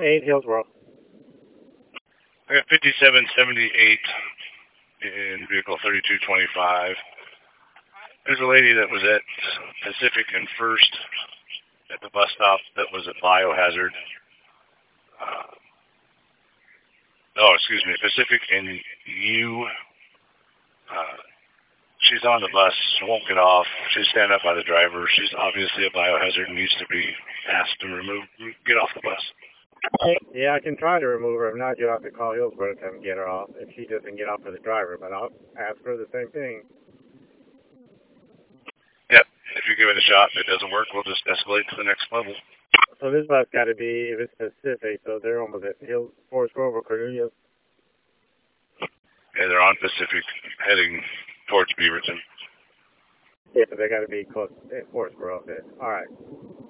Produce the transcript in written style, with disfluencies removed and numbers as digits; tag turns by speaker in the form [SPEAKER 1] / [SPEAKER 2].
[SPEAKER 1] 8 Hillsborough.
[SPEAKER 2] I got 5778 in vehicle 3225. There's a lady that was at Pacific and First at the bus stop that was at Biohazard. Pacific and U. She's on the bus. She won't get off. She's standing up by the driver. She's obviously a biohazard and needs to be asked to get off the bus.
[SPEAKER 1] Yeah, I can try to remove her. If not, you'll have to call Hillsborough to come get her off if she doesn't get off for the driver. But I'll ask her the same thing.
[SPEAKER 2] Yep. If you give it a shot and it doesn't work, we'll just escalate to the next level.
[SPEAKER 1] So this bus got to be, if it's Pacific, so they're almost at Forest Grove or Cornelius.
[SPEAKER 2] Yeah, they're on Pacific, heading towards Beaverton.
[SPEAKER 1] Yeah, they got to be close to Forest Grove. All right.